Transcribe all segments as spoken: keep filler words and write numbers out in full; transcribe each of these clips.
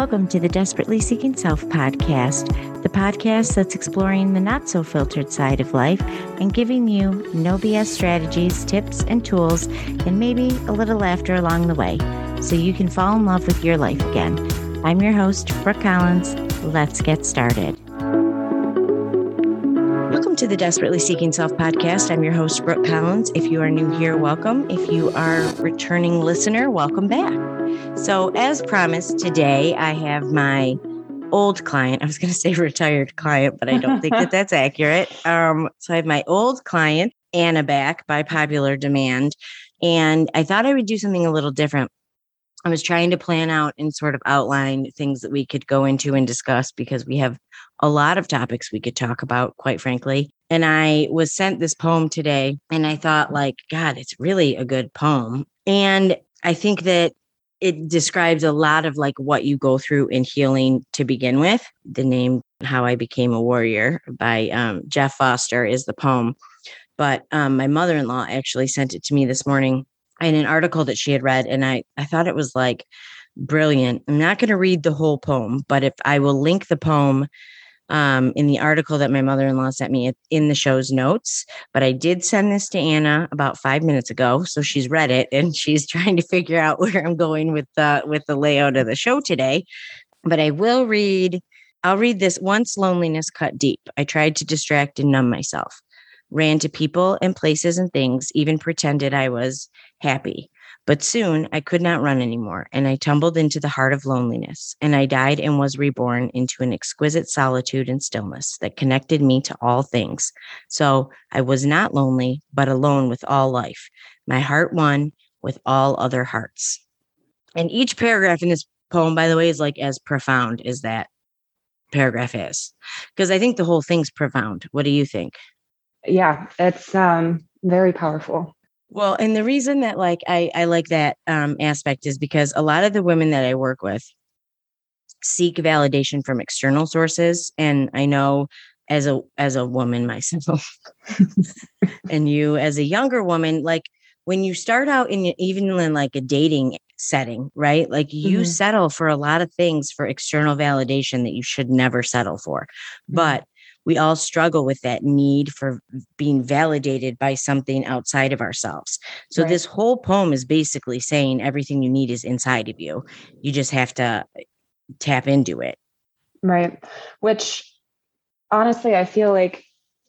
Welcome to the Desperately Seeking Self podcast, the podcast that's exploring the not so filtered side of life and giving you no B S strategies, tips, and tools, and maybe a little laughter along the way so you can fall in love with your life again. I'm your host, Brooke Collins. Let's get started. Welcome to the Desperately Seeking Self podcast. I'm your host, Brooke Collins. If you are new here, welcome. If you are a returning listener, welcome back. So as promised, today I have my old client. I was going to say retired client, but I don't think that that's accurate. Um, so I have my old client, Anna, back by popular demand. And I thought I would do something a little different. I was trying to plan out and sort of outline things that we could go into and discuss because we have a lot of topics we could talk about, quite frankly. And I was sent this poem today and I thought, like, God, it's really a good poem. And I think that it describes a lot of like what you go through in healing to begin with. The name How I Became a Warrior by um, Jeff Foster is the poem. But um, my mother-in-law actually sent it to me this morning in an article that she had read. And I, I thought it was like brilliant. I'm not going to read the whole poem, but if I will link the poem um, in the article that my mother-in-law sent me in the show's notes. But I did send this to Anna about five minutes ago. So she's read it and she's trying to figure out where I'm going with the, with the layout of the show today. But I will read, I'll read this. Once loneliness cut deep, I tried to distract and numb myself. Ran to people and places and things, even pretended I was happy. But soon I could not run anymore, and I tumbled into the heart of loneliness, and I died and was reborn into an exquisite solitude and stillness that connected me to all things. So I was not lonely, but alone with all life. My heart one with all other hearts. And each paragraph in this poem, by the way, is like as profound as that paragraph is, because I think the whole thing's profound. What do you think? Yeah, it's um, very powerful. Well, and the reason that like I, I like that um, aspect is because a lot of the women that I work with seek validation from external sources. And I know as a as a woman myself and you as a younger woman, like when you start out in even in like a dating setting, right? Like you mm-hmm. settle for a lot of things for external validation that you should never settle for. Mm-hmm. But we all struggle with that need for being validated by something outside of ourselves. So right. This whole poem is basically saying everything you need is inside of you. You just have to tap into it. Right. Which honestly, I feel like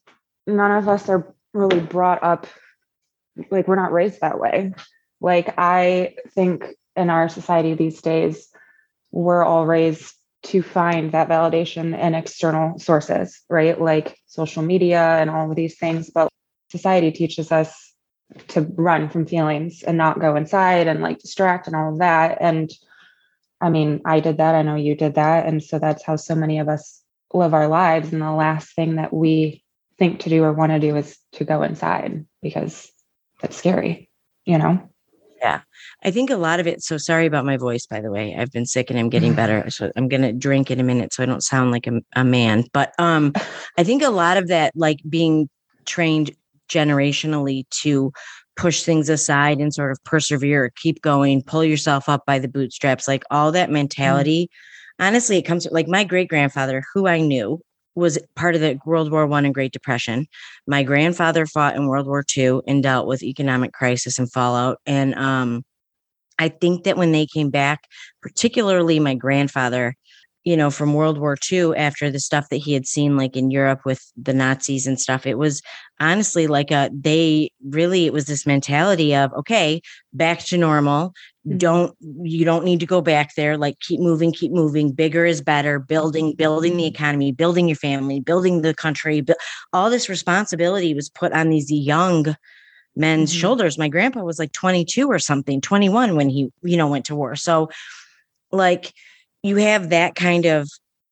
none of us are really brought up, like we're not raised that way. Like I think in our society these days, we're all raised to find that validation in external sources, right? Like social media and all of these things. But society teaches us to run from feelings and not go inside and like distract and all of that. And I mean, I did that. I know you did that. And so that's how so many of us live our lives. And the last thing that we think to do or want to do is to go inside because that's scary, you know? Yeah, I think a lot of it. So sorry about my voice, by the way. I've been sick and I'm getting better. So I'm going to drink in a minute so I don't sound like a, a man. But um, I think a lot of that, like being trained generationally to push things aside and sort of persevere, keep going, pull yourself up by the bootstraps, like all that mentality. Mm-hmm. Honestly, it comes to like my great grandfather, who I knew was part of the World War One and Great Depression. My grandfather fought in World War Two and dealt with economic crisis and fallout. And um, I think that when they came back, particularly my grandfather, you know, from World War Two, after the stuff that he had seen like in Europe with the Nazis and stuff, it was honestly like a, they really, it was this mentality of, okay, back to normal. Don't, you don't need to go back there. Like keep moving, keep moving. Bigger is better. Building, building the economy, building your family, building the country. All this responsibility was put on these young men's mm-hmm. shoulders. My grandpa was like twenty-two or something, twenty-one when he, you know, went to war. So like you have that kind of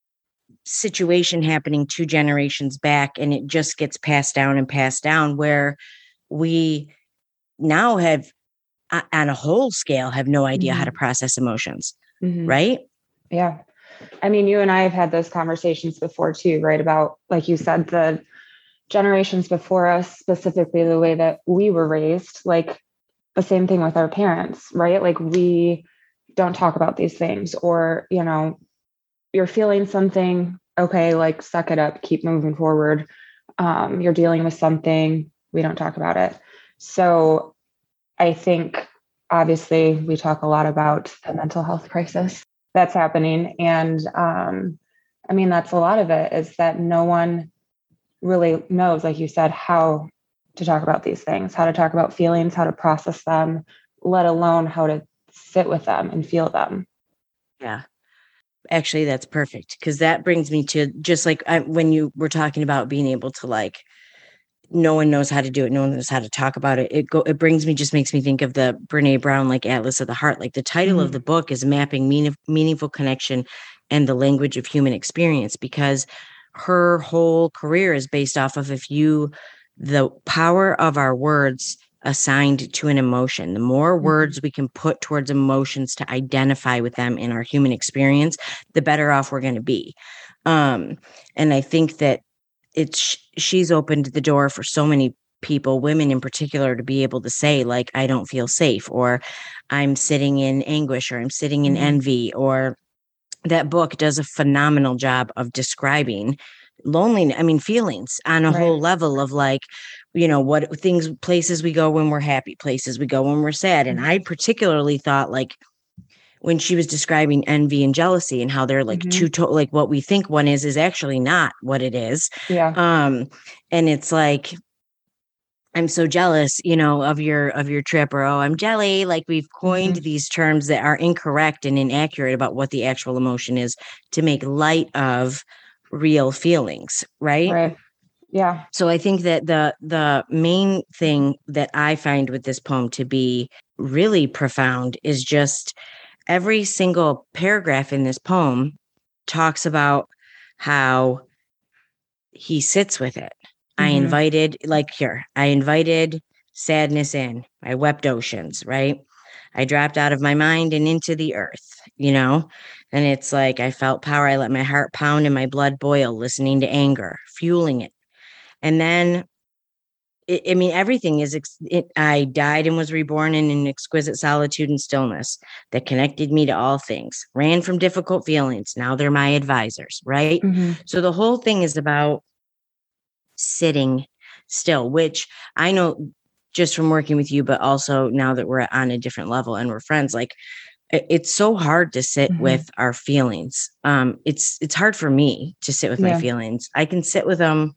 situation happening two generations back, and it just gets passed down and passed down where we now have, on a whole scale, have no idea mm-hmm. how to process emotions. Mm-hmm. Right? Yeah. I mean, you and I have had those conversations before too, right? About, like you said, the generations before us, specifically the way that we were raised, like the same thing with our parents, right? Like we don't talk about these things, or, you know, you're feeling something, okay, like suck it up, keep moving forward. Um, you're dealing with something, we don't talk about it. So I think obviously we talk a lot about the mental health crisis that's happening. And um, I mean, that's a lot of it, is that no one really knows, like you said, how to talk about these things, how to talk about feelings, how to process them, let alone how to sit with them and feel them. Yeah. Actually, that's perfect, because that brings me to just like I, when you were talking about being able to, like, no one knows how to do it, no one knows how to talk about it. It go it brings me just makes me think of the Brene Brown, like, Atlas of the Heart. Like, the title Mm-hmm. of the book is Mapping Meaning, Meaningful Connection and the Language of Human Experience, because her whole career is based off of if you the power of our words assigned to an emotion. The more Mm-hmm. words we can put towards emotions to identify with them in our human experience, the better off we're going to be. Um, and I think that it's she's opened the door for so many people, women in particular, to be able to say, like, I don't feel safe, or I'm sitting in anguish, or I'm sitting in Mm-hmm. envy. Or that book does a phenomenal job of describing loneliness, I mean, feelings on a Right. whole level of, like, you know, what things, places we go when we're happy, places we go when we're sad. And I particularly thought, like, when she was describing envy and jealousy and how they're like Mm-hmm. two, to- like what we think one is, is actually not what it is. Yeah. Um, and it's like, I'm so jealous, you know, of your, of your trip, or, oh, I'm jelly. Like, we've coined Mm-hmm. these terms that are incorrect and inaccurate about what the actual emotion is to make light of real feelings. Right. Right. Yeah. So I think that the the main thing that I find with this poem to be really profound is just every single paragraph in this poem talks about how he sits with it. I Mm-hmm. invited, like, here, I invited sadness in. I wept oceans, right? I dropped out of my mind and into the earth, you know? And it's like, I felt power. I let my heart pound and my blood boil, listening to anger, fueling it. And then, it, I mean, everything is, ex- it, I died and was reborn in an exquisite solitude and stillness that connected me to all things, ran from difficult feelings. Now they're my advisors, right? Mm-hmm. So the whole thing is about sitting still, which I know just from working with you, but also now that we're on a different level and we're friends, like, it, it's so hard to sit Mm-hmm. with our feelings. Um, it's, it's hard for me to sit with Yeah. my feelings. I can sit with them.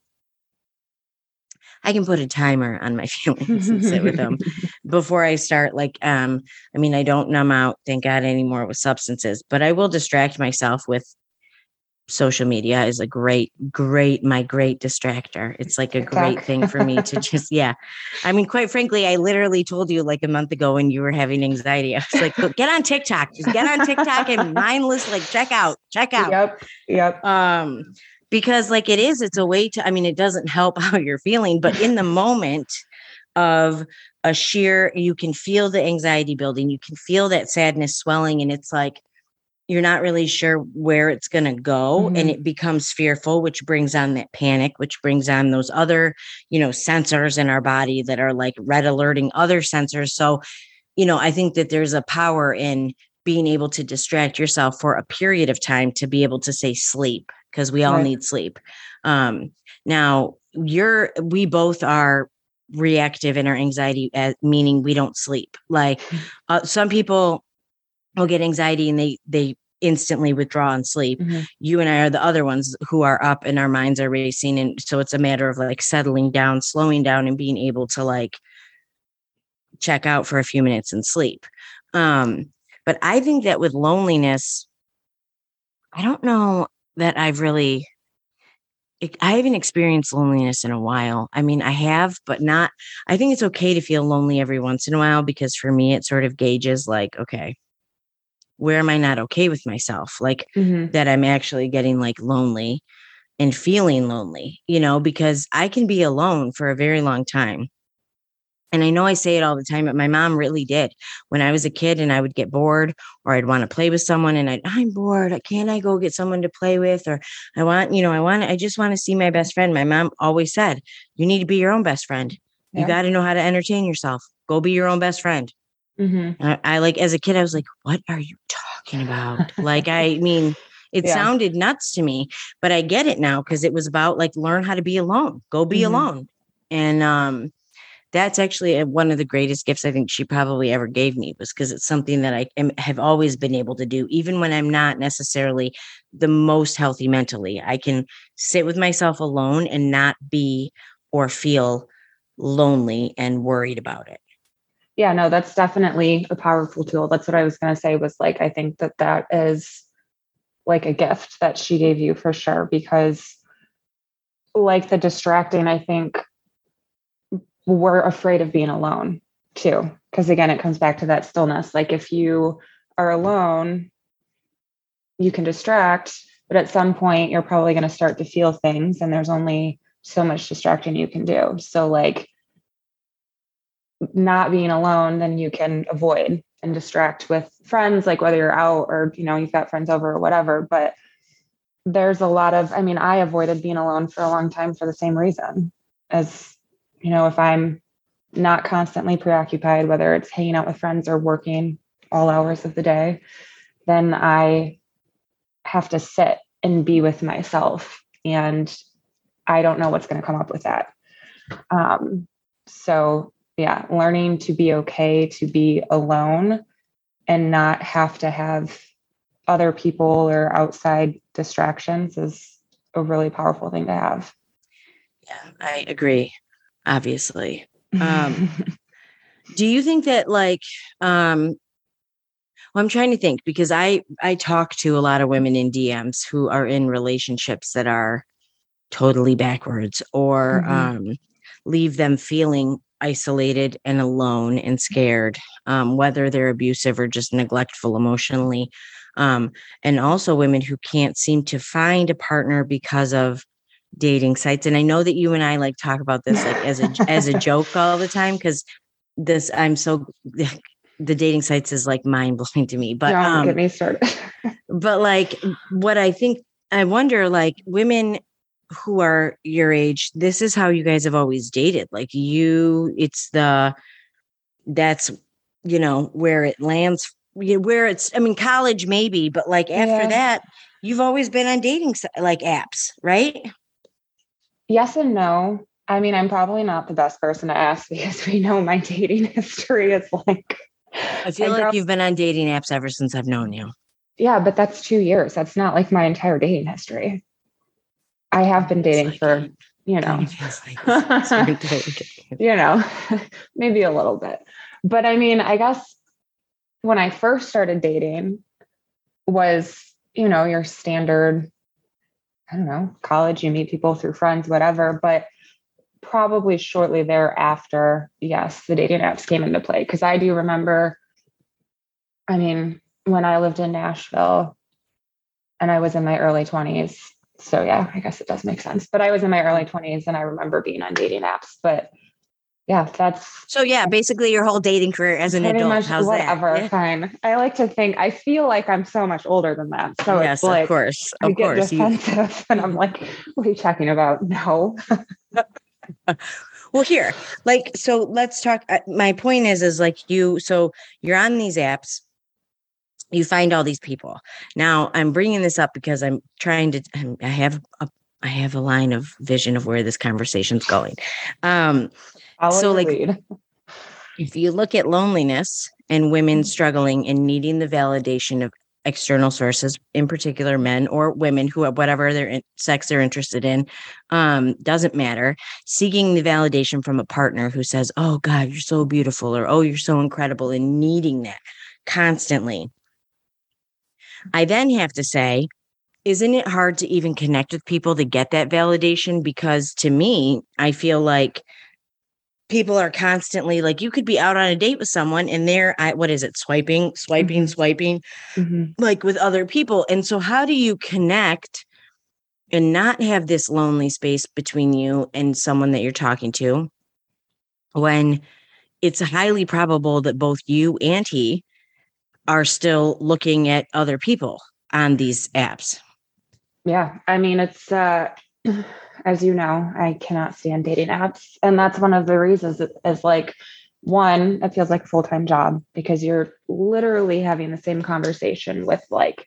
I can put a timer on my feelings and sit with them before I start. Like, um, I mean, I don't numb out, thank God, anymore with substances, but I will distract myself with social media. Is a great, great, my great distractor. It's like a TikTok. great thing for me to just, yeah. I mean, quite frankly, I literally told you like a month ago when you were having anxiety, I was like, look, get on TikTok, just get on TikTok and mindless, like, check out, check out. Yep. Yep. Um, because like it is, it's a way to, I mean, it doesn't help how you're feeling, but in the moment of a sheer, you can feel the anxiety building, you can feel that sadness swelling, and it's like, you're not really sure where it's going to go. Mm-hmm. And it becomes fearful, which brings on that panic, which brings on those other, you know, sensors in our body that are like red alerting other sensors. So, you know, I think that there's a power in being able to distract yourself for a period of time to be able to say sleep, because we all Right. need sleep. Um, now you're, we both are reactive in our anxiety, as, meaning we don't sleep. Like uh, some people will get anxiety and they, they instantly withdraw and sleep. Mm-hmm. You and I are the other ones who are up and our minds are racing. And so it's a matter of like settling down, slowing down, and being able to like check out for a few minutes and sleep. Um, but I think that with loneliness, I don't know that I've really, I haven't experienced loneliness in a while. I mean, I have, but not, I think it's okay to feel lonely every once in a while, because for me, it sort of gauges like, okay, where am I not okay with myself? Like Mm-hmm. that I'm actually getting like lonely and feeling lonely, you know, because I can be alone for a very long time. And I know I say it all the time, but my mom really did. When I was a kid and I would get bored, or I'd want to play with someone and I'd, I'm bored. Can't I go get someone to play with? Or I want, you know, I want, I just want to see my best friend. My mom always said, you need to be your own best friend. You Yeah. got to know how to entertain yourself. Go be your own best friend. Mm-hmm. I, I like, as a kid, I was like, what are you talking about? Like, I mean, It Yeah. sounded nuts to me, but I get it now because it was about like learn how to be alone, go be Mhm. alone. And um, that's actually a, one of the greatest gifts I think she probably ever gave me, was because it's something that I am, have always been able to do, even when I'm not necessarily the most healthy mentally. I can sit with myself alone and not be or feel lonely and worried about it. Yeah, no, that's definitely a powerful tool. That's what I was going to say, was like, I think that that is like a gift that she gave you for sure, because like the distracting, I think we're afraid of being alone too. Because again, it comes back to that stillness. Like if you are alone, you can distract, but at some point you're probably going to start to feel things, and there's only so much distracting you can do. So like not being alone, then you can avoid and distract with friends, like whether you're out or, you know, you've got friends over or whatever. But there's a lot of, I mean, I avoided being alone for a long time for the same reason. As, you know, if I'm not constantly preoccupied, whether it's hanging out with friends or working all hours of the day, then I have to sit and be with myself. And I don't know what's going to come up with that. Um, so yeah, learning to be okay to be alone and not have to have other people or outside distractions is a really powerful thing to have. Yeah, I agree, obviously. Um, do you think that like, um, well, I'm trying to think, because I, I talk to a lot of women in D Ms who are in relationships that are totally backwards, or Mhm. um, leave them feeling isolated and alone and scared, um, whether they're abusive or just neglectful emotionally. Um, and also women who can't seem to find a partner because of dating sites. And I know that you and I like talk about this like as a as a joke all the time, because this I'm so the dating sites is like mind blowing to me. But Don't um, get me started. but like what I think, I wonder, like women who are your age, this is how you guys have always dated. Like you, it's the, that's, you know, where it lands, where it's, I mean, college maybe, but like after Yeah. that, you've always been on dating like apps, right? Yes and no. I mean, I'm probably not the best person to ask because we know my dating history is like. I feel I like grow- you've been on dating apps ever since I've known you. Yeah, but that's two years. That's not like my entire dating history. I have been dating like for, it. you know, like you know, maybe a little bit. But I mean, I guess when I first started dating was, you know, your standard, I don't know, college, you meet people through friends, whatever. But probably shortly thereafter, yes, the dating apps came into play. Because I do remember, I mean, when I lived in Nashville and I was in my early twenties. So yeah, I guess it does make sense. But I was in my early twenties and I remember being on dating apps. But yeah, that's so yeah, basically your whole dating career as an pretty adult. much How's whatever. that? Yeah. Fine. I like to think, I feel like I'm so much older than that. So yes, it's like, of course, of I get course. defensive you... and I'm like, what are you talking about? No. Well, here, like, so let's talk. Uh, my point is, is like you, so you're on these apps, you find all these people. Now I'm bringing this up because I'm trying to, I have a, I have a line of vision of where this conversation's going. Um, Follow so the like, lead. if you look at loneliness and women struggling and needing the validation of external sources, in particular men or women who are whatever their in, sex they're interested in, um, doesn't matter, seeking the validation from a partner who says, oh God, you're so beautiful, or oh, you're so incredible, and needing that constantly. I then have to say, isn't it hard to even connect with people to get that validation? Because to me, I feel like people are constantly like, you could be out on a date with someone and they're, I, what is it? Swiping, swiping, mm-hmm. swiping, mm-hmm. like with other people. And so how do you connect and not have this lonely space between you and someone that you're talking to when it's highly probable that both you and he are still looking at other people on these apps? Yeah. I mean, it's, uh, as you know, I cannot stand dating apps. And that's one of the reasons it is like, one, it feels like a full-time job because you're literally having the same conversation with like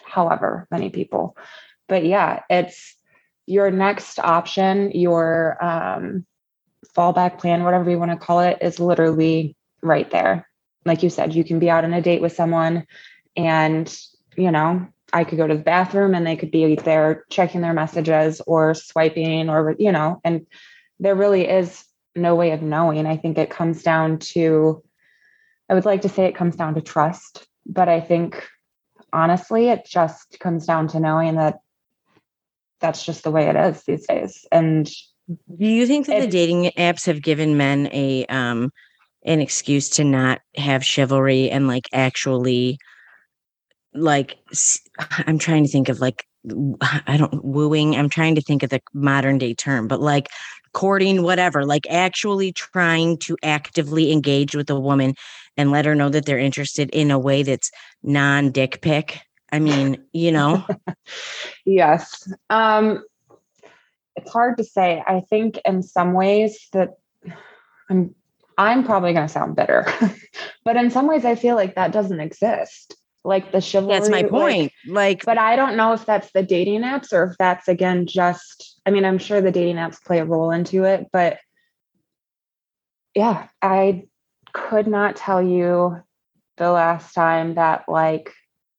however many people. But yeah, it's your next option, your um, fallback plan, whatever you want to call it, is literally right there. Like you said, you can be out on a date with someone and, you know, I could go to the bathroom and they could be there checking their messages or swiping or, you know, and there really is no way of knowing. I think it comes down to, I would like to say it comes down to trust, but I think honestly, it just comes down to knowing that that's just the way it is these days. And do you think that if, the dating apps have given men a, um, an excuse to not have chivalry and like actually like, I'm trying to think of like, I don't wooing. I'm trying to think of the modern day term, but like courting, whatever, like actually trying to actively engage with a woman and let her know that they're interested in a way that's non dick pic. I mean, you know? Yes. Um, it's hard to say. I think in some ways that I'm, I'm probably going to sound bitter, but in some ways I feel like that doesn't exist. Like the chivalry. That's my point. Like, like, but I don't know if that's the dating apps or if that's again, just, I mean, I'm sure the dating apps play a role into it, but yeah, I could not tell you the last time that like,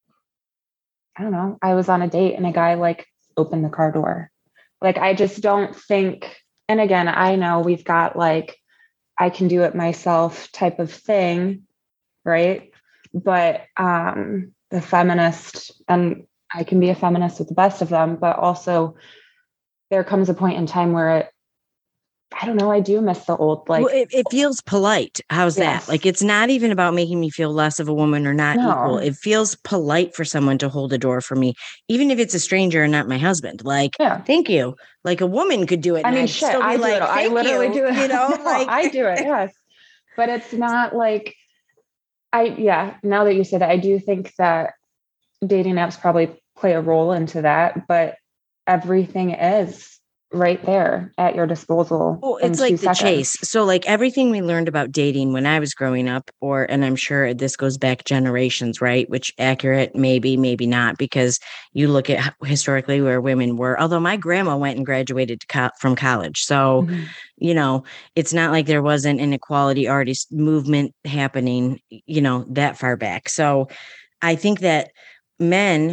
I don't know, I was on a date and a guy like opened the car door. Like, I just don't think, and again, I know we've got like, I can do it myself type of thing. Right. But um, the feminist, and I can be a feminist with the best of them, but also there comes a point in time where it, I don't know, I do miss the old, like, well, it, it feels polite. How's yes. that? Like, it's not even about making me feel less of a woman or not no. equal. It feels polite for someone to hold a door for me, even if it's a stranger and not my husband. Like, yeah. thank you. Like a woman could do it. I mean, I'd shit, I do like, it. I literally you, do it. You know, no, like I do it. Yes. But it's not like, I, yeah, now that you said that, I do think that dating apps probably play a role into that, but everything is right there at your disposal. Well, it's like the chase. So like everything we learned about dating when I was growing up, or, and I'm sure this goes back generations, right? Which accurate, maybe, maybe not, because you look at historically where women were, although my grandma went and graduated to co- from college. So, mm-hmm. you know, it's not like there wasn't an equality already movement happening, you know, that far back. So I think that men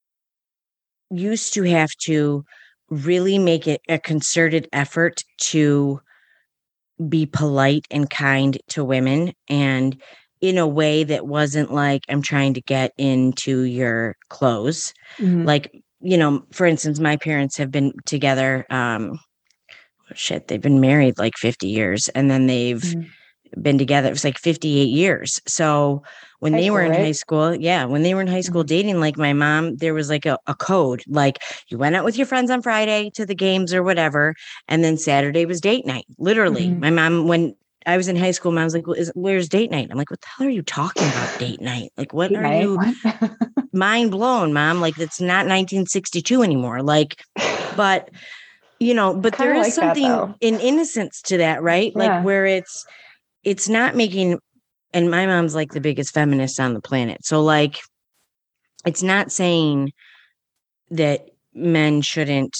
used to have to really make it a concerted effort to be polite and kind to women, and in a way that wasn't like, I'm trying to get into your clothes. Mm-hmm. Like, you know, for instance, my parents have been together, um, shit, they've been married like fifty years, and then they've mm-hmm. been together. It was like fifty-eight years. So when high they school, were in right? high school, yeah, when they were in high school mm-hmm. dating, like my mom, there was like a, a code, like you went out with your friends on Friday to the games or whatever. And then Saturday was date night. Literally. Mm-hmm. My mom, when I was in high school, mom was like, well, is, where's date night? I'm like, what the hell are you talking about date night? Like, what date are night? you mind blown, mom? Like, that's not nineteen sixty-two anymore. Like, but you know, but there is like something in innocence to that, right? Yeah. Like where it's, it's not making, and my mom's like the biggest feminist on the planet. So like, it's not saying that men shouldn't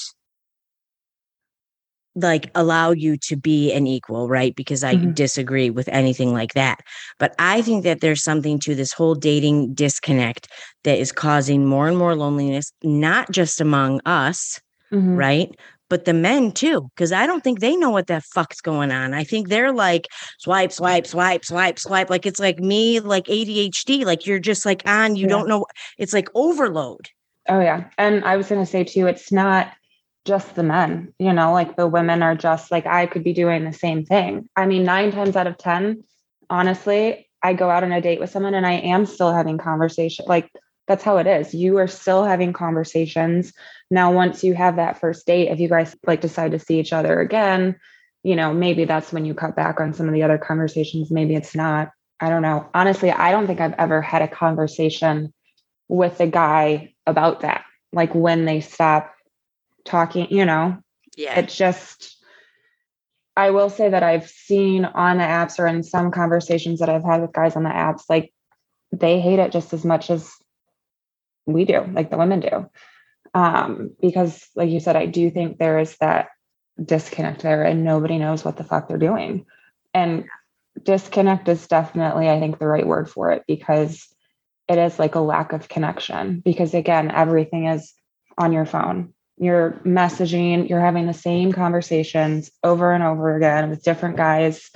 like allow you to be an equal, right? Because I mm-hmm. disagree with anything like that. But I think that there's something to this whole dating disconnect that is causing more and more loneliness, not just among us, mm-hmm. right? But the men too, because I don't think they know what the fuck's going on. I think they're like swipe, swipe, swipe, swipe, swipe. Like it's like me, like A D H D. Like you're just like on, you yeah. don't know. It's like overload. Oh yeah. And I was going to say too, it's not just the men, you know, like the women are just like, I could be doing the same thing. I mean, nine times out of ten, honestly, I go out on a date with someone and I am still having conversation. Like that's how it is. You are still having conversations. Now, once you have that first date, if you guys like decide to see each other again, you know, maybe that's when you cut back on some of the other conversations. Maybe it's not. I don't know. Honestly, I don't think I've ever had a conversation with a guy about that. Like when they stop talking, you know, yeah, it's just, I will say that I've seen on the apps or in some conversations that I've had with guys on the apps, like they hate it just as much as we do, like the women do. Um, because like you said, I do think there is that disconnect there and nobody knows what the fuck they're doing. And disconnect is definitely, I think, the right word for it, because it is like a lack of connection. Because again, everything is on your phone. You're messaging, you're having the same conversations over and over again with different guys.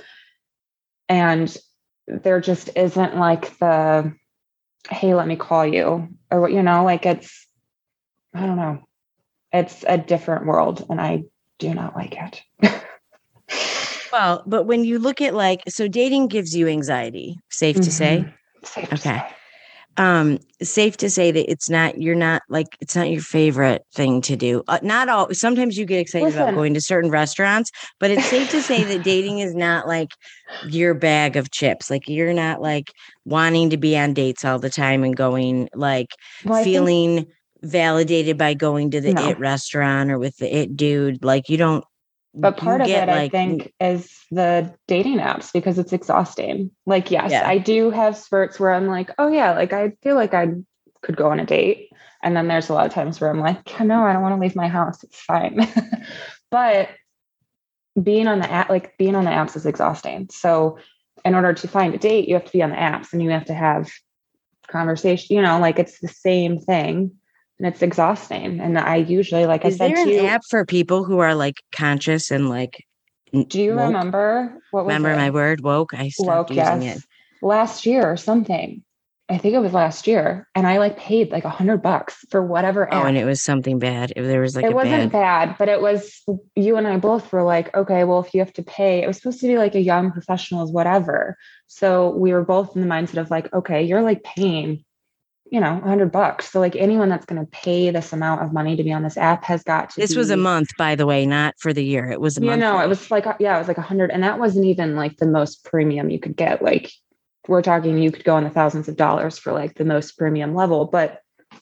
And there just isn't like the, hey, let me call you, or what, you know, like it's, I don't know. It's a different world and I do not like it. Well, but when you look at like, so dating gives you anxiety, safe to Mm-hmm. say? Safe to Okay. say. Um, safe to say that it's not, you're not like, it's not your favorite thing to do. Uh, not all, sometimes you get excited Listen. about going to certain restaurants, but it's safe to say that dating is not like your bag of chips. Like you're not like wanting to be on dates all the time and going like Well, I think- feeling validated by going to the No. it restaurant or with the it dude. Like you don't, But part you of get it, like, I think, is the dating apps, because it's exhausting. Like, yes, Yeah. I do have spurts where I'm like, oh yeah, like I feel like I could go on a date. And then there's a lot of times where I'm like, no, I don't want to leave my house. It's fine. But being on the app, like being on the apps is exhausting. So in order to find a date, you have to be on the apps and you have to have conversation, you know, like it's the same thing. And it's exhausting. And I usually, like is I said there to an you, app for people who are like conscious and like, n- do you woke? remember what was Remember it? my word, woke? I stopped Woke, using yes. it. Last year or something. I think it was last year. And I like paid like a hundred bucks for whatever Oh, app. and it was something bad. If there was like It a wasn't bad, bad, but it was, you and I both were like, okay, well, if you have to pay, it was supposed to be like a young professionals, whatever. So we were both in the mindset of like, okay, you're like paying, you know, a hundred bucks. So like anyone that's going to pay this amount of money to be on this app has got to this be, was a month, by the way, not for the year. It was a you month. know, it was like, yeah, it was like a hundred. And that wasn't even like the most premium you could get. Like we're talking, you could go in the thousands of dollars for like the most premium level. But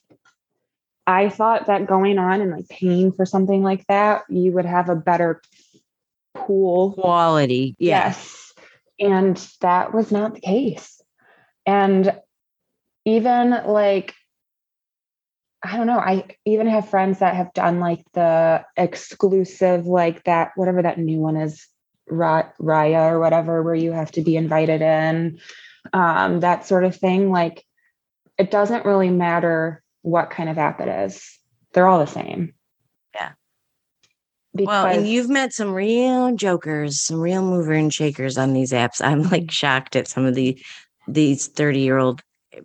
I thought that going on and like paying for something like that, you would have a better pool. Quality. Yeah. Yes. And that was not the case. And even like, I don't know, I even have friends that have done like the exclusive, like that, whatever that new one is, Ra- Raya or whatever, where you have to be invited in, um, that sort of thing. Like, it doesn't really matter what kind of app it is. They're all the same. Yeah. Because Well, and you've met some real jokers, some real mover and shakers on these apps. I'm like shocked at some of the these thirty year old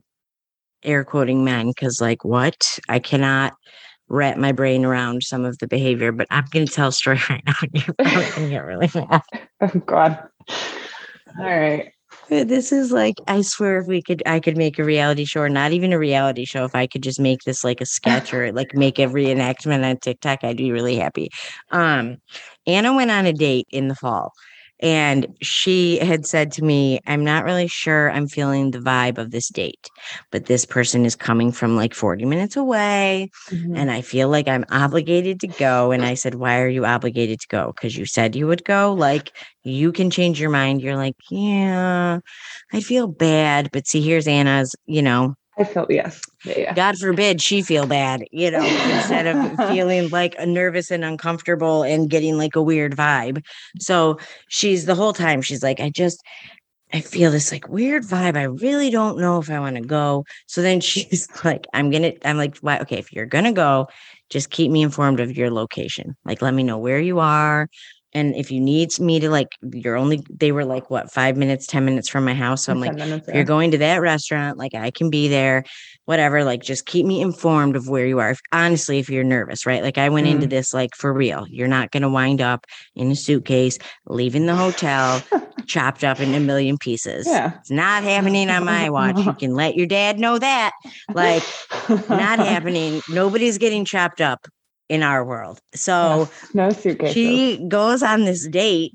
air quoting men, because like what? I cannot wrap my brain around some of the behavior, but I'm going to tell a story right now. And you're probably going to get really mad. oh God. All right. This is like, I swear if we could, I could make a reality show, or not even a reality show. If I could just make this like a sketch or like make a reenactment on TikTok, I'd be really happy. Um, Anna went on a date in the fall and she had said to me, I'm not really sure I'm feeling the vibe of this date, but this person is coming from like forty minutes away. Mhm. And I feel like I'm obligated to go. And I said, why are you obligated to go? Because you said you would go. Like, you can change your mind. You're like, yeah, I feel bad. But see, here's Anna's, you know, I felt, yes. Yeah, yeah. God forbid she feel bad, you know, instead of feeling like nervous and uncomfortable and getting like a weird vibe. So she's the whole time, she's like, I just, I feel this like weird vibe. I really don't know if I want to go. So then she's like, I'm going to, I'm like, why? Okay, if you're going to go, just keep me informed of your location. Like, let me know where you are. And if you need me to, like, you're only, they were like, what, five minutes, ten minutes from my house. So I'm like, minutes, if yeah. you're going to that restaurant, like, I can be there, whatever. Like, just keep me informed of where you are. If, honestly, if you're nervous, right? Like, I went Mm. into this, like, for real. You're not going to wind up in a suitcase, leaving the hotel, chopped up in a million pieces. Yeah. It's not happening on my watch. You can let your dad know that. Like, not happening. Nobody's getting chopped up in our world. So yes, no suitcases. she goes on this date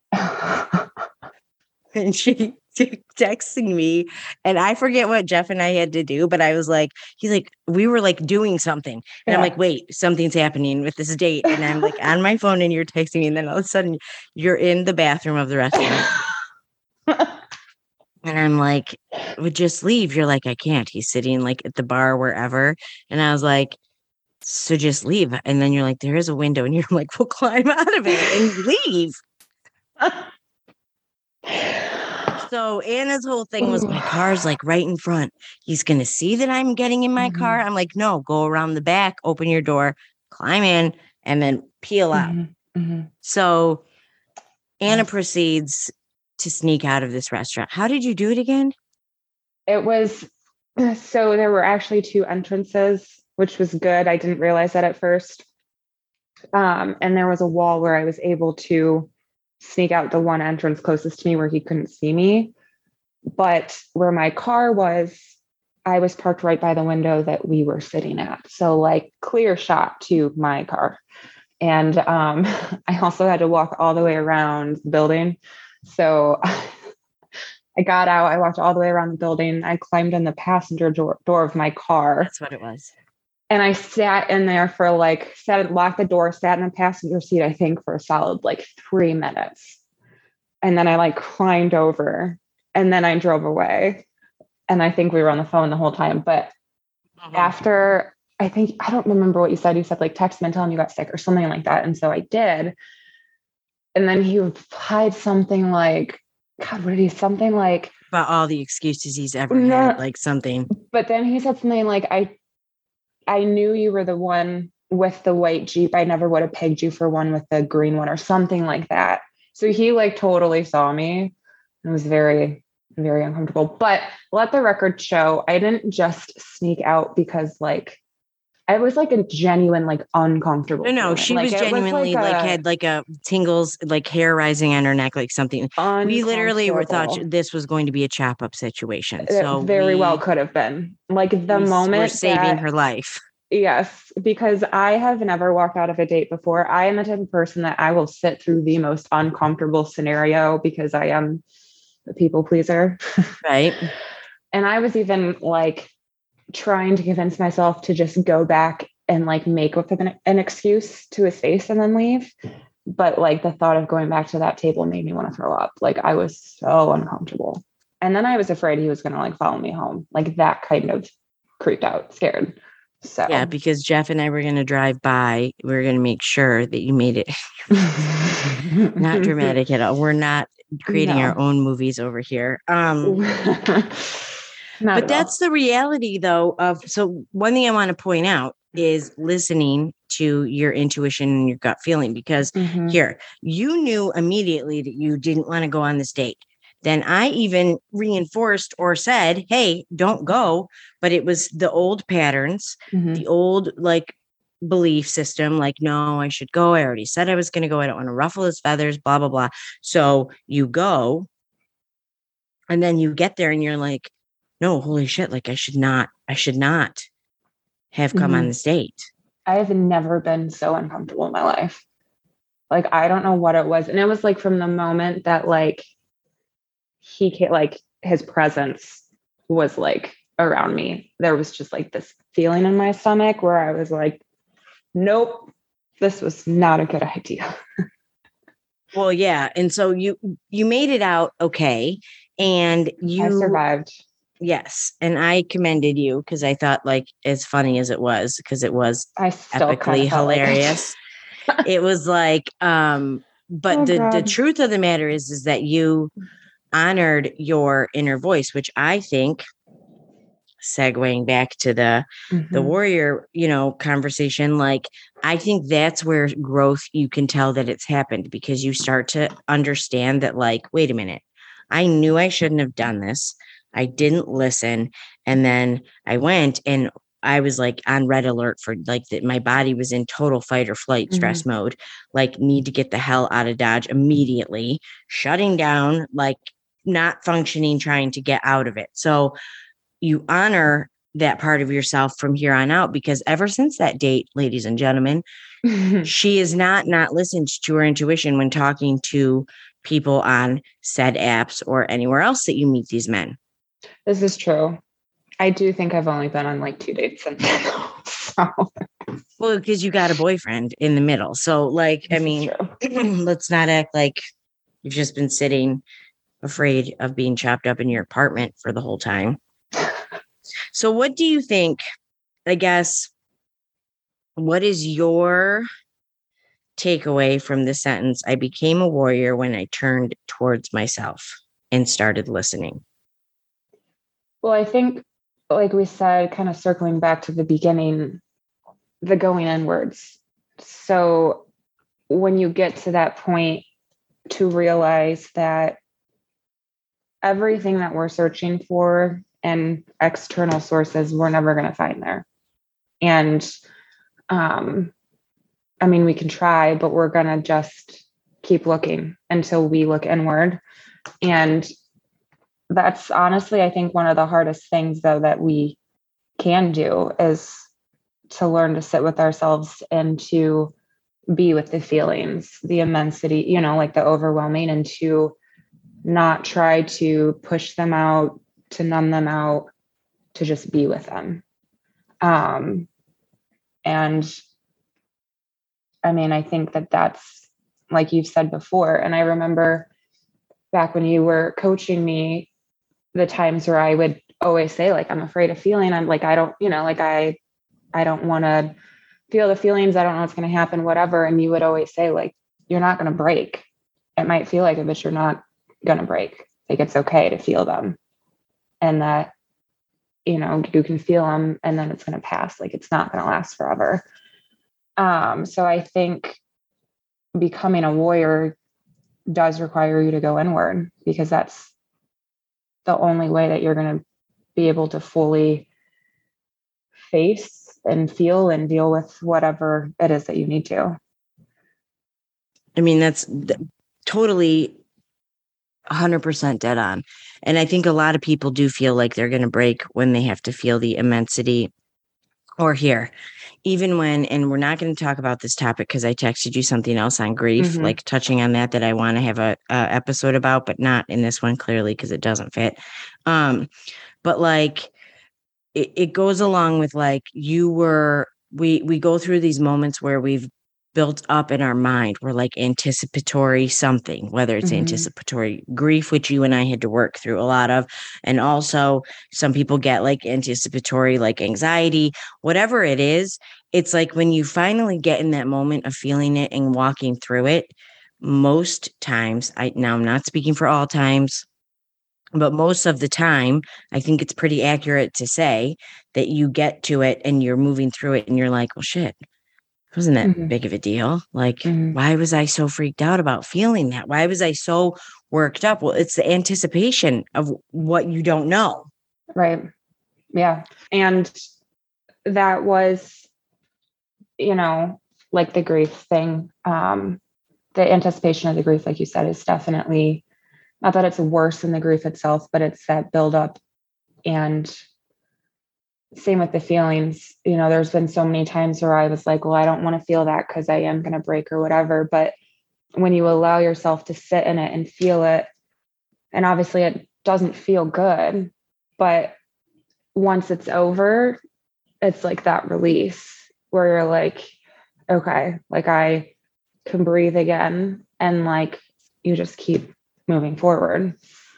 and she texting me, and I forget what Jeff and I had to do, but I was like, he's like, we were like doing something. And yeah. I'm like, wait, something's happening with this date. And I'm like on my phone and you're texting me. And then all of a sudden you're in the bathroom of the restaurant. And I'm like, would just leave. You're like, I can't. He's sitting like at the bar, wherever. And I was like, so just leave. And then you're like, there is a window. And you're like, we'll climb out of it and leave. So Anna's whole thing was, my car's like right in front. He's going to see that I'm getting in my mm-hmm. car. I'm like, no, go around the back, open your door, climb in, and then peel out. Mm-hmm. Mm-hmm. So Anna yes. proceeds to sneak out of this restaurant. How did you do it again? It was, so there were actually two entrances, which was good. I didn't realize that at first. Um, and there was a wall where I was able to sneak out the one entrance closest to me where he couldn't see me. But where my car was, I was parked right by the window that we were sitting at. So like clear shot to my car. And um, I also had to walk all the way around the building. So I got out, I walked all the way around the building. I climbed in the passenger door, door of my car. That's what it was. And I sat in there for like, sat, locked the door, sat in the passenger seat, I think for a solid like three minutes. And then I like climbed over and then I drove away. And I think we were on the phone the whole time. But uh-huh. after, I think, I don't remember what you said. You said like, text him and tell him you got sick or something like that. And so I did. And then he replied something like, God, what did he, something like. About all the excuses he's ever not, had, like something. But then he said something like, I, I knew you were the one with the white Jeep. I never would have pegged you for one with the green one or something like that. So he like totally saw me. It was very, very uncomfortable. But let the record show, I didn't just sneak out because like, I was like a genuine, like uncomfortable. No, no, she like, was genuinely was like, like a, had like a tingles, like hair rising on her neck, like something. We literally were thought this was going to be a chop up situation. So it very we, well could have been like the we moment we're saving that, her life. Yes, because I have never walked out of a date before. I am the type of person that I will sit through the most uncomfortable scenario because I am a people pleaser. Right. And I was even like trying to convince myself to just go back and like make up an, an excuse to his face and then leave. But like the thought of going back to that table made me want to throw up. Like I was so uncomfortable. And then I was afraid he was going to like follow me home. Like that kind of creeped out, scared. So yeah, because Jeff and I were going to drive by. We were going to make sure that you made it not dramatic at all. We're not creating no. our own movies over here. Um, but that's all. The reality, though. Of so one thing I want to point out is listening to your intuition and your gut feeling. Because mm-hmm. here, you knew immediately that you didn't want to go on this date. Then I even reinforced or said, hey, don't go. But it was the old patterns, mm-hmm. the old like belief system, like, no, I should go. I already said I was going to go. I don't want to ruffle his feathers, blah, blah, blah. So you go and then you get there and you're like, no, holy shit. Like I should not, I should not have come mm-hmm. on this date. I have never been so uncomfortable in my life. Like, I don't know what it was. And it was like from the moment that like, he came, like his presence was like around me. There was just like this feeling in my stomach where I was like, nope, this was not a good idea. Well, yeah. And so you, you made it out. Okay. And you I survived. Yes. And I commended you because I thought like as funny as it was, because it was I still epically hilarious. Like it. It was like, um, but oh, the, the truth of the matter is, is that you honored your inner voice, which I think, segueing back to the mm-hmm. the warrior, you know, conversation, like I think that's where growth, you can tell that it's happened because you start to understand that like, wait a minute, I knew I shouldn't have done this. I didn't listen. And then I went and I was like on red alert for like that. My body was in total fight or flight stress mm-hmm. mode, like need to get the hell out of Dodge immediately, shutting down, like not functioning, trying to get out of it. So you honor that part of yourself from here on out, because ever since that date, ladies and gentlemen, she is not, not listened to her intuition when talking to people on said apps or anywhere else that you meet these men. This is true. I do think I've only been on like two dates since then. So. Well, because you got a boyfriend in the middle. So like, this I mean, let's not act like you've just been sitting afraid of being chopped up in your apartment for the whole time. So what do you think, I guess, what is your takeaway from the sentence, I became a warrior when I turned towards myself and started listening? Well, I think, like we said, kind of circling back to the beginning, the going inwards. So when you get to that point to realize that everything that we're searching for and external sources, we're never going to find there. And um, I mean, we can try, but we're going to just keep looking until we look inward. And that's honestly, I think, one of the hardest things, though, that we can do is to learn to sit with ourselves and to be with the feelings, the immensity, you know, like the overwhelming, and to not try to push them out, to numb them out, to just be with them. Um, and I mean, I think that that's, like you've said before, and I remember back when you were coaching me, the times where I would always say, like, I'm afraid of feeling, I'm like, I don't, you know, like I, I don't want to feel the feelings. I don't know what's going to happen, whatever. And you would always say, like, you're not going to break. It might feel like it, but you're not going to break. Like, it's okay to feel them. And that, you know, you can feel them and then it's going to pass. Like, it's not going to last forever. Um, so I think becoming a warrior does require you to go inward, because that's the only way that you're going to be able to fully face and feel and deal with whatever it is that you need to. I mean, that's th- totally one hundred percent dead on. And I think a lot of people do feel like they're going to break when they have to feel the immensity, or here, even when, and we're not going to talk about this topic because I texted you something else on grief, mm-hmm. like touching on that, that I want to have a, a episode about, but not in this one, clearly, because it doesn't fit. Um, but like, it, it goes along with, like, you were, we, we go through these moments where we've built up in our mind, we're like anticipatory something, whether it's mm-hmm. anticipatory grief, which you and I had to work through a lot of. And also some people get like anticipatory, like anxiety, whatever it is. It's like when you finally get in that moment of feeling it and walking through it, most times, I now I'm not speaking for all times, but most of the time, I think it's pretty accurate to say that you get to it and you're moving through it and you're like, well, shit, it wasn't that mm-hmm. big of a deal. Like, mm-hmm. why was I so freaked out about feeling that? Why was I so worked up? Well, it's the anticipation of what you don't know. Right. Yeah. And that was, you know, like the grief thing. Um, the anticipation of the grief, like you said, is definitely not that it's worse than the grief itself, but it's that buildup. And same with the feelings. You know, there's been so many times where I was like, well, I don't want to feel that because I am going to break or whatever. But when you allow yourself to sit in it and feel it, and obviously it doesn't feel good, but once it's over, it's like that release where you're like, okay, like I can breathe again. And like, you just keep moving forward.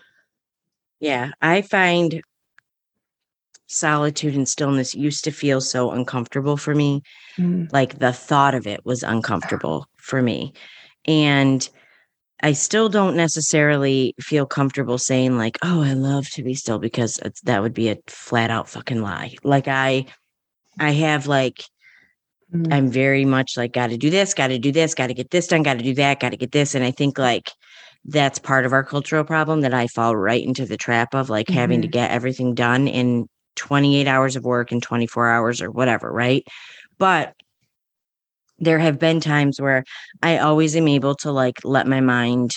Yeah, I find solitude and stillness used to feel so uncomfortable for me. Mm. Like the thought of it was uncomfortable for me. And I still don't necessarily feel comfortable saying like, oh, I love to be still, because it's, that would be a flat out fucking lie. Like I, I have like, mm. I'm very much like, got to do this, got to do this, got to get this done, got to do that, got to get this. And I think like, that's part of our cultural problem, that I fall right into the trap of like mm-hmm. having to get everything done in twenty-eight hours of work in twenty-four hours or whatever. Right. But there have been times where I always am able to like let my mind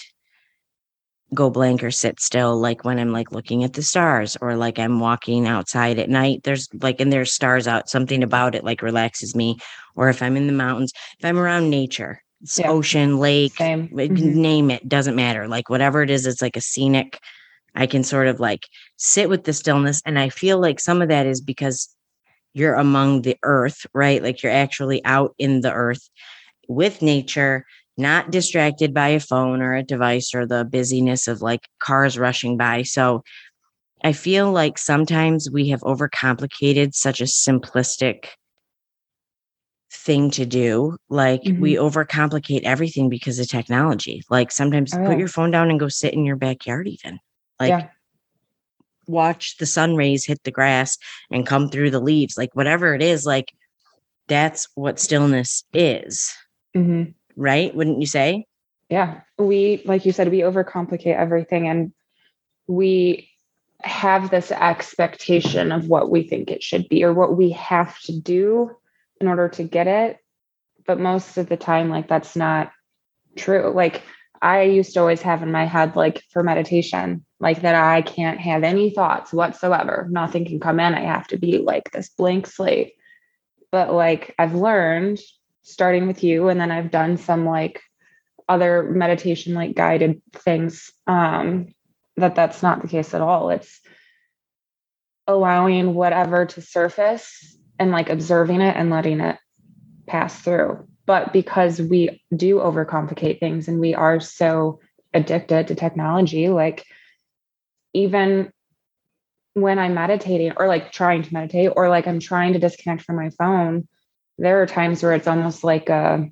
go blank or sit still. Like when I'm like looking at the stars, or like I'm walking outside at night, there's like, and there's stars out, something about it like relaxes me. Or if I'm in the mountains, if I'm around nature, it's yeah. ocean, lake, mm-hmm. name it, doesn't matter. Like whatever it is, it's like a scenic, I can sort of like sit with the stillness. And I feel like some of that is because you're among the earth, right? Like you're actually out in the earth with nature. not distracted by a phone or a device or the busyness of like cars rushing by. So I feel like sometimes we have overcomplicated such a simplistic thing to do. Like mm-hmm. we overcomplicate everything because of technology. Like sometimes oh, put yeah. your phone down and go sit in your backyard even. Like yeah. watch the sun rays hit the grass and come through the leaves. Like whatever it is, like that's what stillness is. Mm-hmm. Right? Wouldn't you say? Yeah. We, like you said, we overcomplicate everything, and we have this expectation of what we think it should be or what we have to do in order to get it. But most of the time, like that's not true. Like I used to always have in my head, like for meditation, like that I can't have any thoughts whatsoever. Nothing can come in. I have to be like this blank slate. But like I've learned, starting with you, and then I've done some like other meditation, like guided things, um, that that's not the case at all. It's allowing whatever to surface and like observing it and letting it pass through. But because we do overcomplicate things and we are so addicted to technology, like even when I'm meditating or like trying to meditate or like I'm trying to disconnect from my phone, there are times where it's almost like a,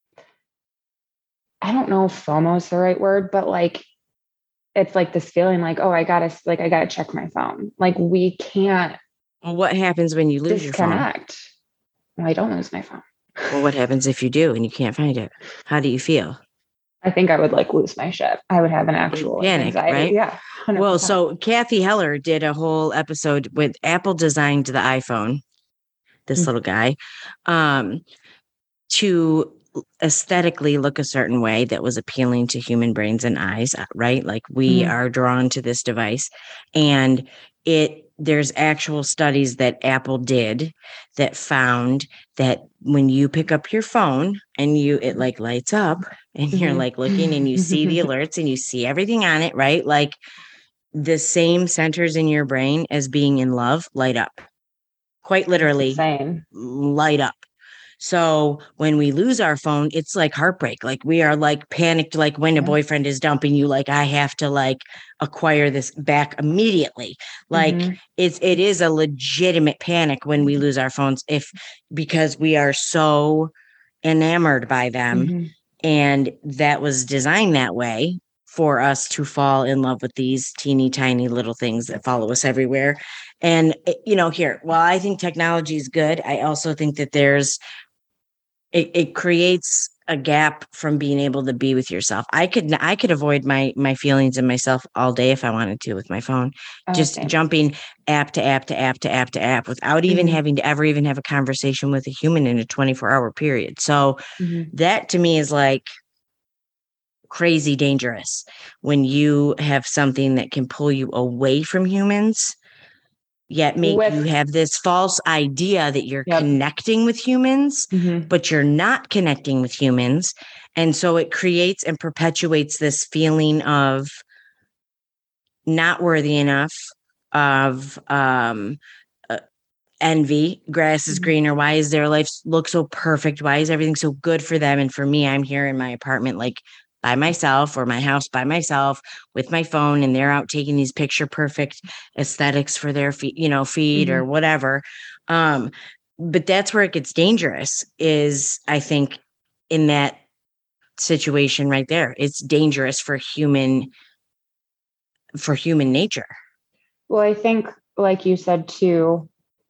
I don't know if FOMO is the right word, but like, it's like this feeling like, oh, I gotta, like, I gotta check my phone. Like we can't. Well, what happens when you lose disconnect. your phone? Well, I don't lose my phone. Well, what happens if you do and you can't find it? How do you feel? I think I would like lose my shit. I would have an actual panic, anxiety. Right? Yeah. one hundred percent. Well, so Kathy Heller did a whole episode with Apple designed the iPhone, this mm-hmm. little guy, um, to aesthetically look a certain way that was appealing to human brains and eyes, right? Like we mm-hmm. are drawn to this device, and it, there's actual studies that Apple did that found that when you pick up your phone and you, it like lights up and mm-hmm. you're like looking and you see the alerts and you see everything on it, right? Like the same centers in your brain as being in love light up, quite literally light up. So when we lose our phone, it's like heartbreak. Like we are like panicked, like when a boyfriend is dumping you, like I have to like acquire this back immediately. Like mm-hmm. it's, it is a legitimate panic when we lose our phones, if, because we are so enamored by them. Mm-hmm. And that was designed that way for us to fall in love with these teeny tiny little things that follow us everywhere. And, you know, here, while I think technology is good, I also think that there's, It, it creates a gap from being able to be with yourself. I could I could avoid my my feelings and myself all day if I wanted to with my phone, oh, just same. jumping app to app to app to app to app without even mm-hmm. having to ever even have a conversation with a human in a twenty-four hour period. So mm-hmm. that to me is like crazy dangerous when you have something that can pull you away from humans, yet make with, you have this false idea that you're yep. connecting with humans, mm-hmm. but you're not connecting with humans. And so it creates and perpetuates this feeling of not worthy enough, of um, uh, envy. Grass is greener. Why is their life look so perfect? Why is everything so good for them? And for me, I'm here in my apartment, like by myself, or my house by myself with my phone, and they're out taking these picture perfect aesthetics for their feed, you know, feed mm-hmm. or whatever. Um, but that's where it gets dangerous, is I think in that situation right there, it's dangerous for human, for human nature. Well, I think like you said too,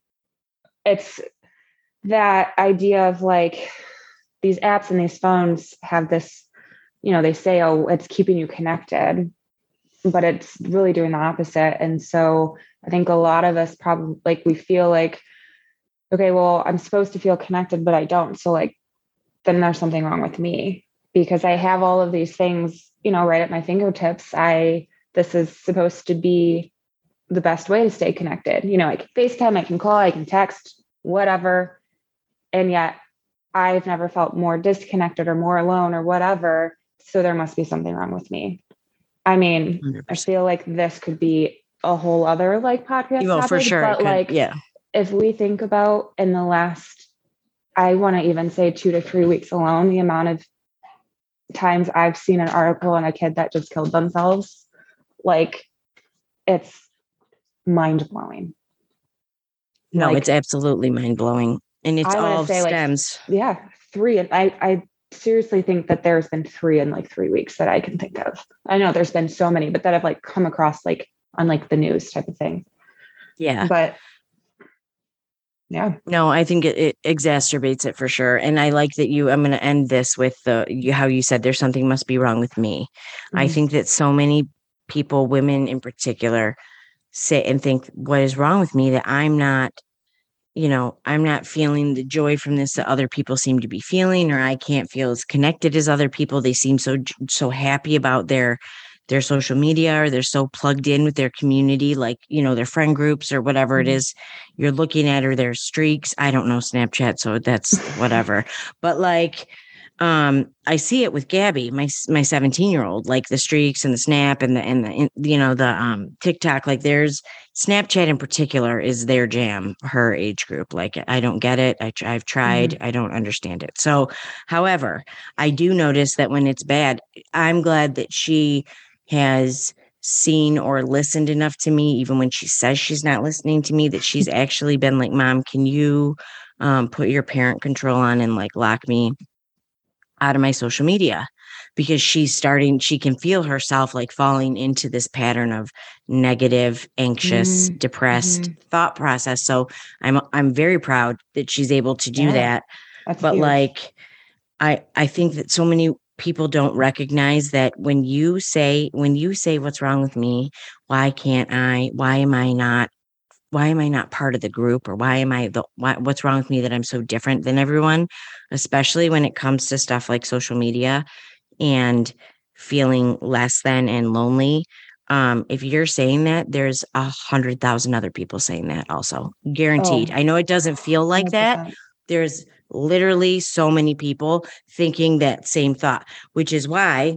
it's that idea of like these apps and these phones have this, you know, they say, oh, it's keeping you connected, but it's really doing the opposite. And so I think a lot of us probably like, we feel like, okay, well, I'm supposed to feel connected, but I don't. So like, then there's something wrong with me because I have all of these things, you know, right at my fingertips. I, this is supposed to be the best way to stay connected. You know, I can FaceTime, I can call, I can text, whatever. And yet I've never felt more disconnected or more alone or whatever. So there must be something wrong with me. I mean, one hundred percent. I feel like this could be a whole other like podcast. Well, topic, for sure. But like, yeah, if we think about in the last, I want to even say two to three weeks alone, the amount of times I've seen an article on a kid that just killed themselves, like it's mind blowing. No, Like, it's absolutely mind blowing. And it's I all want to say stems. like, yeah, three. And I, I seriously think that there's been three in like three weeks that I can think of. I know there's been so many, but that I've like come across like on like the news type of thing. Yeah. But yeah. No, I think it, it exacerbates it for sure. And I like that you, I'm going to end this with the, you, how you said there's something must be wrong with me. Mm-hmm. I think that so many people, women in particular, sit and think, what is wrong with me that I'm not, you know, I'm not feeling the joy from this that other people seem to be feeling, or I can't feel as connected as other people. They seem so, so happy about their, their social media, or they're so plugged in with their community, like, you know, their friend groups or whatever mm-hmm. it is you're looking at, or their streaks. I don't know Snapchat, so that's whatever. But like, um, I see it with Gabby, my my seventeen year old, like the streaks and the Snap and the and the you know the um TikTok. Like, there's Snapchat in particular is their jam. Her age group, like, I don't get it. I I've tried. Mm-hmm. I don't understand it. So, however, I do notice that when it's bad, I'm glad that she has seen or listened enough to me, even when she says she's not listening to me, that she's actually been like, Mom, can you um, put your parent control on and like lock me out of my social media? Because she's starting, she can feel herself like falling into this pattern of negative, anxious, mm-hmm. depressed mm-hmm. thought process. So I'm, I'm very proud that she's able to do yeah, that. But huge. like, I, I think that so many people don't recognize that when you say, when you say, what's wrong with me? Why can't I, why am I not, why am I not part of the group? Or why am I the, why, what's wrong with me that I'm so different than everyone, especially when it comes to stuff like social media and feeling less than and lonely. Um, if you're saying that, there's a hundred thousand other people saying that also, guaranteed. Oh, I know it doesn't feel like one hundred percent. That. There's literally so many people thinking that same thought, which is why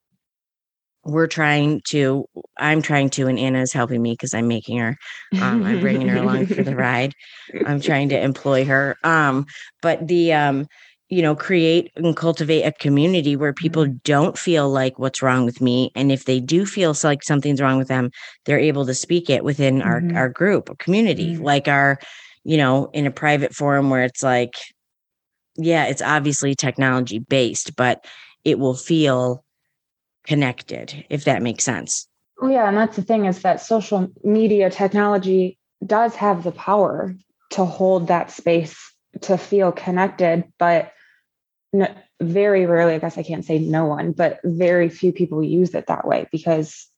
we're trying to, I'm trying to, and Anna is helping me because I'm making her, um, I'm bringing her along for the ride. I'm trying to employ her. Um, but the, um, you know, create and cultivate a community where people don't feel like what's wrong with me. And if they do feel like something's wrong with them, they're able to speak it within our, mm-hmm. our group, a community, mm-hmm. like our, you know, in a private forum where it's like, yeah, it's obviously technology based, but it will feel connected, if that makes sense. Oh, yeah. And that's the thing, is that social media technology does have the power to hold that space, to feel connected, but no, very rarely, I guess I can't say no one, but very few people use it that way, because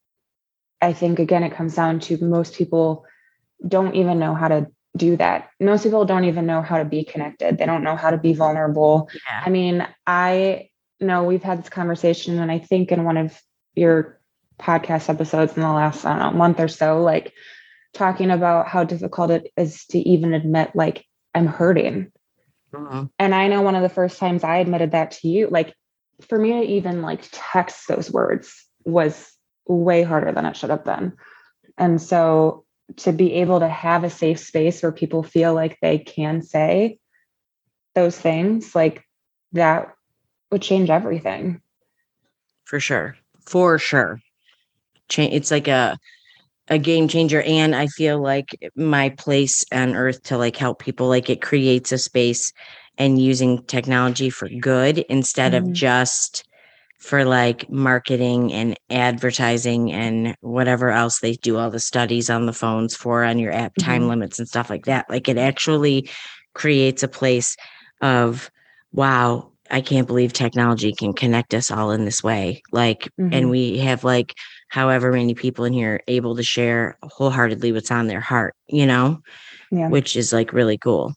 I think, again, it comes down to most people don't even know how to do that. Most people don't even know how to be connected. They don't know how to be vulnerable. Yeah. I mean, I know we've had this conversation, and I think in one of your podcast episodes in the last, I don't know, month or so, like talking about how difficult it is to even admit, like, I'm hurting. Mm-hmm. And I know one of the first times I admitted that to you, like, for me to even like text those words was way harder than it should have been. And so to be able to have a safe space where people feel like they can say those things, like, that would change everything. For sure. For sure. Change. It's like a, a game changer. And I feel like my place on earth to like help people, like, it creates a space and using technology for good instead mm. of just for like marketing and advertising and whatever else they do all the studies on the phones for, on your app time mm-hmm. limits and stuff like that. Like, it actually creates a place of, wow, I can't believe technology can connect us all in this way. Like, mm-hmm. and we have like however many people in here able to share wholeheartedly what's on their heart, you know, yeah. which is like really cool.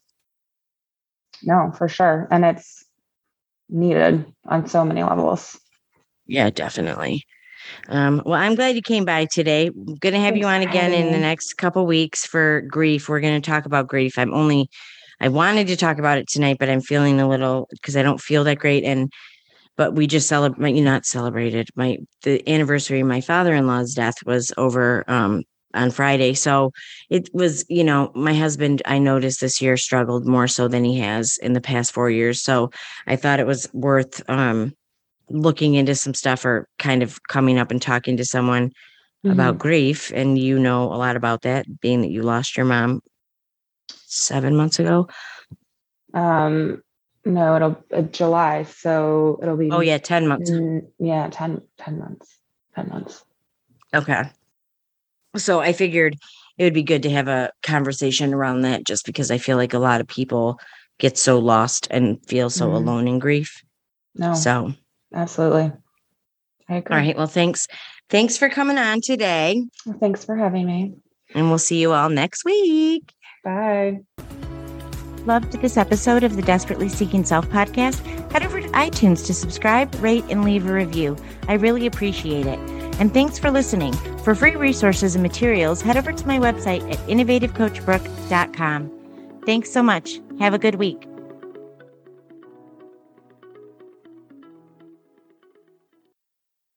No, for sure. And it's needed on so many levels. Yeah, definitely. Um, well, I'm glad you came by today. I'm going to have Thanks you on again in the next couple weeks for grief. We're going to talk about grief. I'm only, I wanted to talk about it tonight, but I'm feeling a little, because I don't feel that great. And, but we just celebrate, you not celebrated my, the anniversary of my father-in-law's death was over um, on Friday. So it was, you know, my husband, I noticed this year struggled more so than he has in the past four years. So I thought it was worth, um, looking into some stuff or kind of coming up and talking to someone mm-hmm. about grief. And you know a lot about that, being that you lost your mom seven months ago. Um, no, it'll uh, July. So it'll be, oh yeah, ten months. Mm, yeah. ten, ten months, ten months. Okay. So I figured it would be good to have a conversation around that, just because I feel like a lot of people get so lost and feel so mm-hmm. alone in grief. No. So absolutely. I agree. All right. Well, thanks. Thanks for coming on today. Well, thanks for having me. And we'll see you all next week. Bye. Loved this episode of the Desperately Seeking Self podcast? Head over to iTunes to subscribe, rate, and leave a review. I really appreciate it. And thanks for listening. For free resources and materials, head over to my website at innovative coach brooke dot com. Thanks so much. Have a good week.